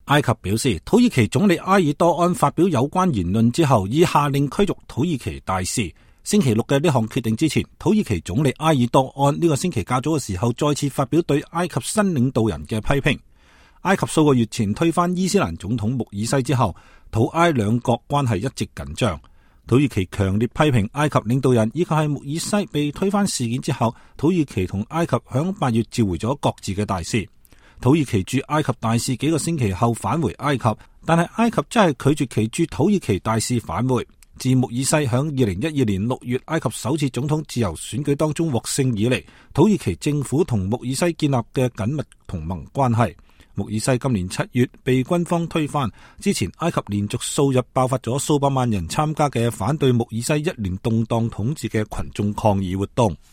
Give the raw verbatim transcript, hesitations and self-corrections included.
埃及表示，土耳其總理埃爾多安發表有關言論之後，已下令驅逐土耳其大使。星期六嘅呢項決定之前，土耳其總理埃爾多安呢個星期較早嘅時候再次發表對埃及新領導人嘅批評。埃及數個月前推翻伊斯蘭總統穆爾西之後，土埃兩國關係一直緊張。土耳其強烈批評埃及領導人，以及係穆爾西被推翻事件之後，土耳其同埃及響八月召回咗各自嘅大使。土耳其駐埃及大使幾個星期後返回埃及，但係埃及真係拒絕其駐土耳其大使返回。自穆爾西響二零一二年六月埃及首次總統自由選舉當中獲勝以嚟，土耳其政府同穆爾西建立嘅緊密同盟關係。穆爾西今年七月被軍方推翻之前，埃及連續數日爆發咗數百萬人參加嘅反對穆爾西一年動盪統治嘅群眾抗議活動。